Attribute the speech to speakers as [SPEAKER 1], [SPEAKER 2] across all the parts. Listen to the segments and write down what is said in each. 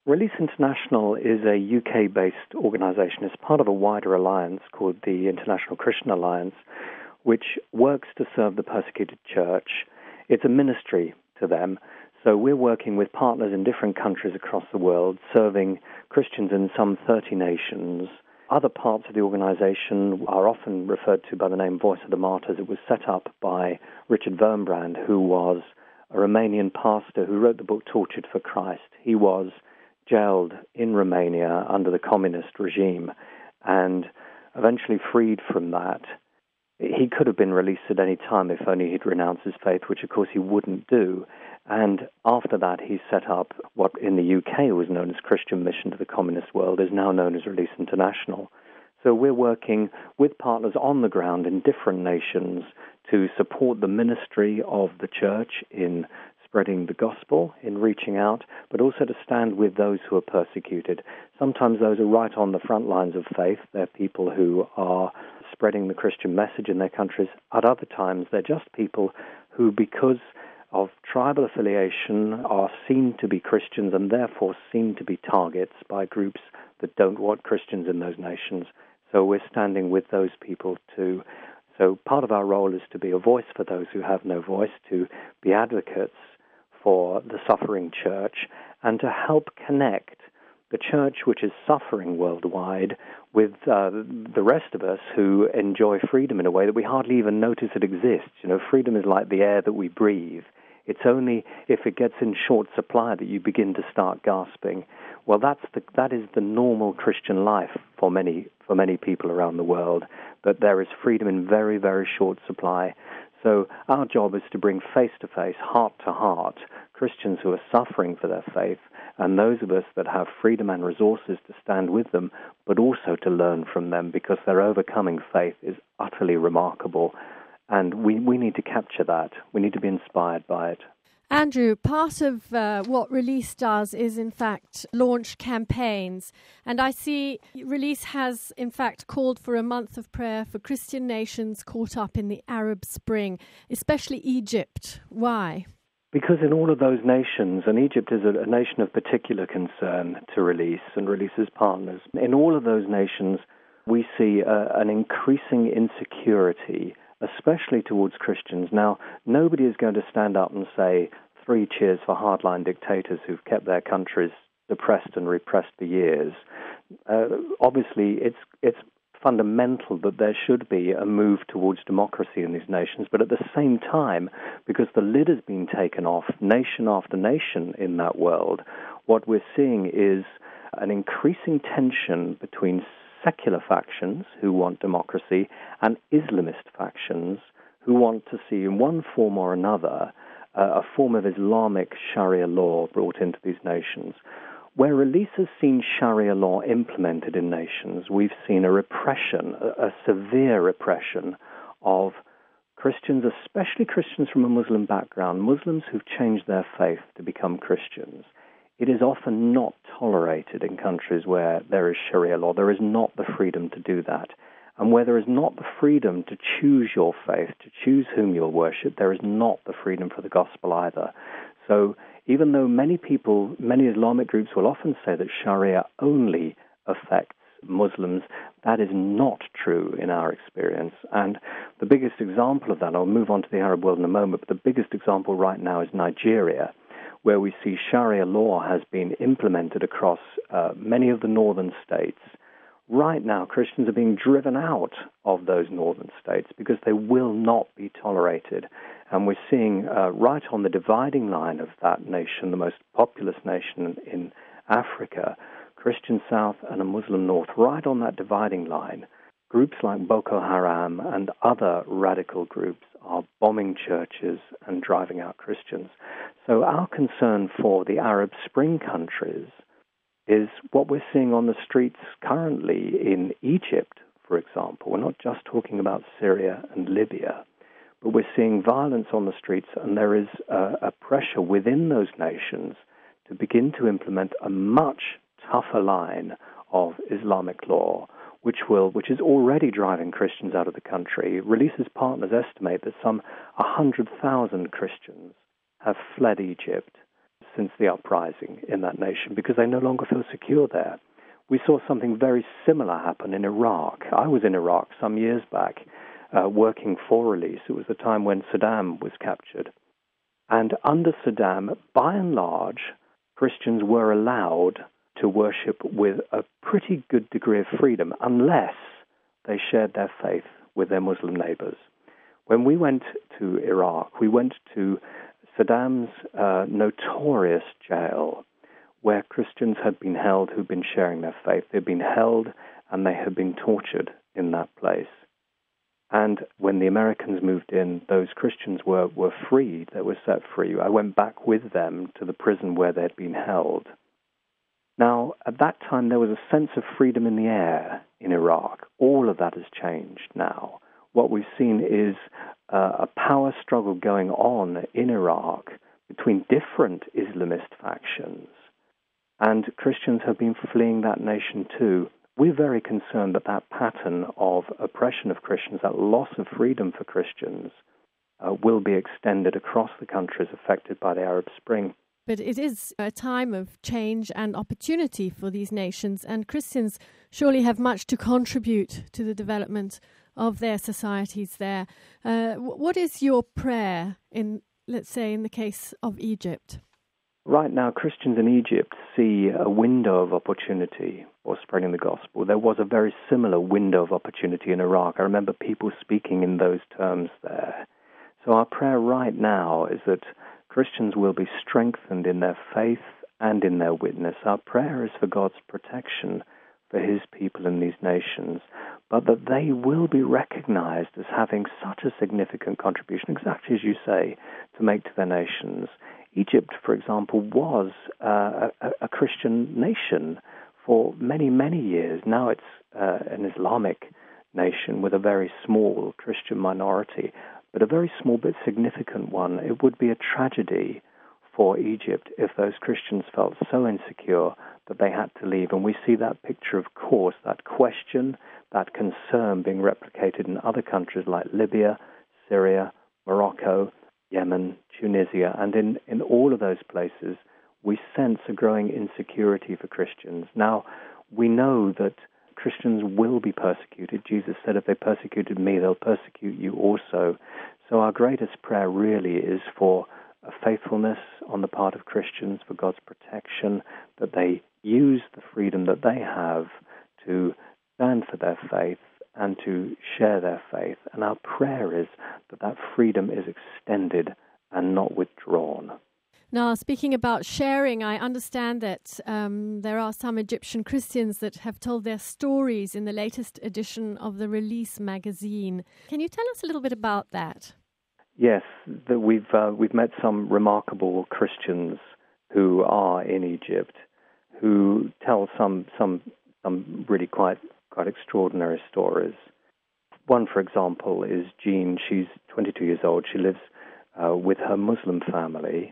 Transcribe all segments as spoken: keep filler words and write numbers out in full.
[SPEAKER 1] Release International is a U K-based organization. It's part of a wider alliance called the International Christian Alliance, which works to serve the persecuted church. It's a ministry to them. So we're working with partners in different countries across the world, serving Christians in some thirty nations. Other parts of the organization are often referred to by the name Voice of the Martyrs. It was set up by Richard Wurmbrand, who was a Romanian pastor who wrote the book Tortured for Christ. He was jailed in Romania under the communist regime and eventually freed from that. He could have been released at any time if only he'd renounced his faith, which of course he wouldn't do. And after that, he set up what in the U K was known as Christian Mission to the Communist World, is now known as Release International. So we're working with partners on the ground in different nations to support the ministry of the church in spreading the gospel, in reaching out, but also to stand with those who are persecuted. Sometimes those are right on the front lines of faith. They're people who are spreading the Christian message in their countries. At other times, they're just people who, because of tribal affiliation, are seen to be Christians and therefore seen to be targets by groups that don't want Christians in those nations. So we're standing with those people too. So part of our role is to be a voice for those who have no voice, to be advocates for the suffering church, and to help connect the church, which is suffering worldwide, with uh, the rest of us who enjoy freedom in a way that we hardly even notice it exists. You know, freedom is like the air that we breathe. It's only if it gets in short supply that you begin to start gasping. Well, that's the, that is the normal Christian life for many for many people around the world, that there is freedom in very, very short supply. So our job is to bring face-to-face, heart-to-heart, Christians who are suffering for their faith, and those of us that have freedom and resources to stand with them, but also to learn from them, because their overcoming faith is utterly remarkable. And we, we need to capture that. We need to be inspired by it.
[SPEAKER 2] Andrew, part of uh, what Release does is, in fact, launch campaigns. And I see Release has, in fact, called for a month of prayer for Christian nations caught up in the Arab Spring, especially Egypt. Why?
[SPEAKER 1] Because in all of those nations, and Egypt is a, a nation of particular concern to Release and Release's partners, in all of those nations we see uh, an increasing insecurity, especially towards Christians. Now, nobody is going to stand up and say, three cheers for hardline dictators who've kept their countries depressed and repressed for years. Uh, obviously, it's it's fundamental that there should be a move towards democracy in these nations, but at the same time, because the lid has been taken off nation after nation in that world, what we're seeing is an increasing tension between secular factions who want democracy and Islamist factions who want to see in one form or another uh, a form of Islamic Sharia law brought into these nations. Where Release has seen Sharia law implemented in nations, we've seen a repression, a, a severe repression of Christians, especially Christians from a Muslim background, Muslims who've changed their faith to become Christians. It is often not tolerated in countries where there is Sharia law. There is not the freedom to do that. And where there is not the freedom to choose your faith, to choose whom you'll worship, there is not the freedom for the gospel either. So even though many people, many Islamic groups will often say that Sharia only affects Muslims, that is not true in our experience. And the biggest example of that, I'll move on to the Arab world in a moment, but the biggest example right now is Nigeria, where we see Sharia law has been implemented across uh, many of the northern states. Right now, Christians are being driven out of those northern states because they will not be tolerated. And we're seeing uh, right on the dividing line of that nation, the most populous nation in Africa, Christian South and a Muslim North, right on that dividing line, groups like Boko Haram and other radical groups are bombing churches and driving out Christians. So our concern for the Arab Spring countries is what we're seeing on the streets currently in Egypt, for example. We're not just talking about Syria and Libya, but we're seeing violence on the streets, and there is a, a pressure within those nations to begin to implement a much tougher line of Islamic law, which will, which is already driving Christians out of the country. Release's partners estimate that some one hundred thousand Christians have fled Egypt since the uprising in that nation because they no longer feel secure there. We saw something very similar happen in Iraq. I was in Iraq some years back uh, working for Release. It was the time when Saddam was captured. And under Saddam, by and large, Christians were allowed to worship with a pretty good degree of freedom unless they shared their faith with their Muslim neighbors. When we went to Iraq, we went to Saddam's uh, notorious jail where Christians had been held who'd been sharing their faith. They'd been held and they had been tortured in that place. And when the Americans moved in, those Christians were, were freed. They were set free. I went back with them to the prison where they'd been held. Now, at that time, there was a sense of freedom in the air in Iraq. All of that has changed now. What we've seen is uh, a power struggle going on in Iraq between different Islamist factions. And Christians have been fleeing that nation too. We're very concerned that that pattern of oppression of Christians, that loss of freedom for Christians, uh, will be extended across the countries affected by the Arab Spring.
[SPEAKER 2] But it is a time of change and opportunity for these nations, and Christians surely have much to contribute to the development of their societies there. Uh, what is your prayer in, let's say, in the case of Egypt?
[SPEAKER 1] Right now, Christians in Egypt see a window of opportunity for spreading the gospel. There was a very similar window of opportunity in Iraq. I remember people speaking in those terms there. So our prayer right now is that Christians will be strengthened in their faith and in their witness. Our prayer is for God's protection for his people in these nations, but that they will be recognized as having such a significant contribution, exactly as you say, to make to their nations. Egypt, for example, was uh, a, a Christian nation for many, many years. Now it's uh, an Islamic nation with a very small Christian minority, but a very small but significant one. It would be a tragedy for Egypt if those Christians felt so insecure that they had to leave. And we see that picture, of course, that question, that concern being replicated in other countries like Libya, Syria, Morocco, Yemen, Tunisia, and in, in all of those places, we sense a growing insecurity for Christians. Now, we know that Christians will be persecuted. Jesus said, if they persecuted me, they'll persecute you also. So our greatest prayer really is for a faithfulness on the part of Christians, for God's protection, that they use the freedom that they have to stand for their faith and to share their faith. And our prayer is that that freedom is extended and not withdrawn.
[SPEAKER 2] Now, speaking about sharing, I understand that um, there are some Egyptian Christians that have told their stories in the latest edition of the Release magazine. Can you tell us a little bit about that?
[SPEAKER 1] Yes, the, we've uh, we've met some remarkable Christians who are in Egypt, who tell some some some really quite quite extraordinary stories. One, for example, is Jean. She's twenty-two years old. She lives uh, with her Muslim family.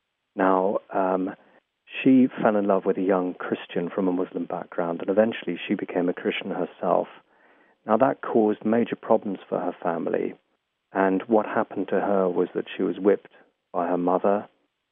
[SPEAKER 1] Now, um, she fell in love with a young Christian from a Muslim background, and eventually she became a Christian herself. Now, that caused major problems for her family, and what happened to her was that she was whipped by her mother,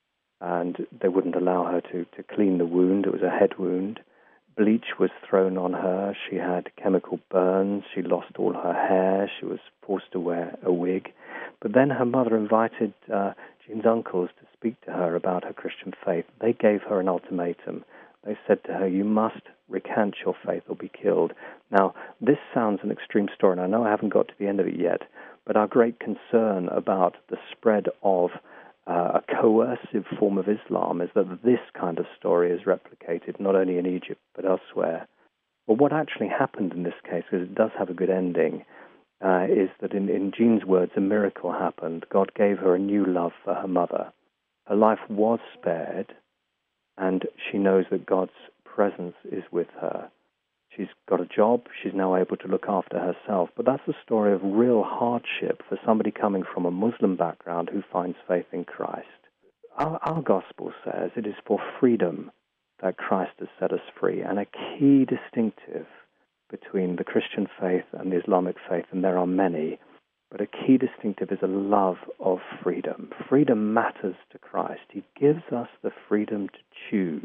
[SPEAKER 1] and they wouldn't allow her to, to clean the wound. It was a head wound. Bleach was thrown on her. She had chemical burns. She lost all her hair. She was forced to wear a wig. But then her mother invited uh, Jean's uncles to speak to her about her Christian faith. They gave her an ultimatum. They said to her, you must recant your faith or be killed. Now, this sounds an extreme story, and I know I haven't got to the end of it yet, but our great concern about the spread of uh, a coercive form of Islam is that this kind of story is replicated not only in Egypt but elsewhere. Well, what actually happened in this case, because it does have a good ending, uh, is that in, in Jean's words, a miracle happened. God gave her a new love for her mother. Her life was spared, and she knows that God's presence is with her. She's got a job. She's now able to look after herself. But that's a story of real hardship for somebody coming from a Muslim background who finds faith in Christ. Our, our gospel says it is for freedom that Christ has set us free, and a key distinctive between the Christian faith and the Islamic faith, and there are many, but a key distinctive is a love of freedom. Freedom matters to Christ. He gives us the freedom to choose.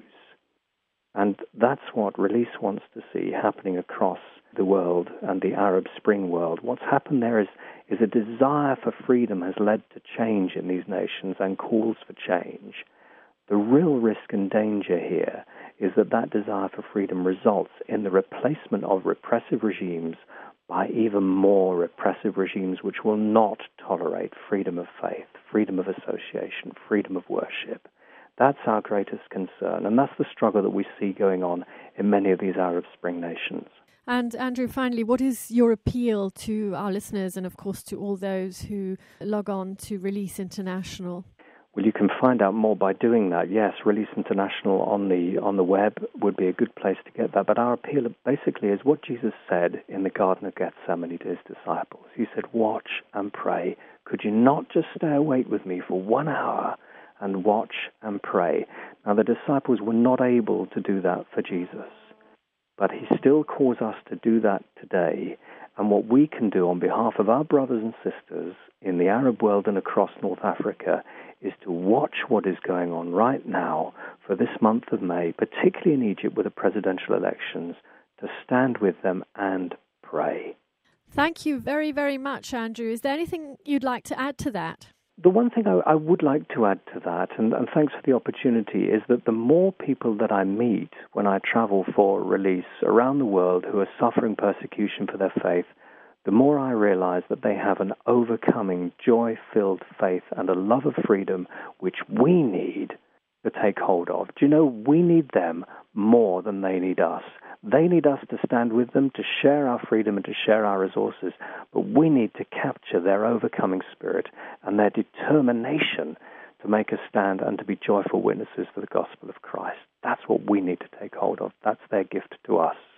[SPEAKER 1] And that's what Release wants to see happening across the world and the Arab Spring world. What's happened there is, is a desire for freedom has led to change in these nations and calls for change. The real risk and danger here is that that desire for freedom results in the replacement of repressive regimes by even more repressive regimes which will not tolerate freedom of faith, freedom of association, freedom of worship. That's our greatest concern, and that's the struggle that we see going on in many of these Arab Spring nations.
[SPEAKER 2] And Andrew, finally, what is your appeal to our listeners and, of course, to all those who log on to Release International?
[SPEAKER 1] Well, you can find out more by doing that. Yes, Release International on the on the web would be a good place to get that. But our appeal basically is what Jesus said in the Garden of Gethsemane to his disciples. He said, watch and pray. Could you not just stay awake with me for one hour and watch and pray? Now, the disciples were not able to do that for Jesus, but he still calls us to do that today. And what we can do on behalf of our brothers and sisters in the Arab world and across North Africa is to watch what is going on right now for this month of May, particularly in Egypt with the presidential elections, to stand with them and pray.
[SPEAKER 2] Thank you very, very much, Andrew. Is there anything you'd like to add to that?
[SPEAKER 1] The one thing I, I would like to add to that, and, and thanks for the opportunity, is that the more people that I meet when I travel for Release around the world who are suffering persecution for their faith, the more I realize that they have an overcoming, joy-filled faith and a love of freedom which we need to take hold of. Do you know, we need them more than they need us. They need us to stand with them, to share our freedom and to share our resources, but we need to capture their overcoming spirit and their determination to make a stand and to be joyful witnesses for the gospel of Christ. That's what we need to take hold of. That's their gift to us.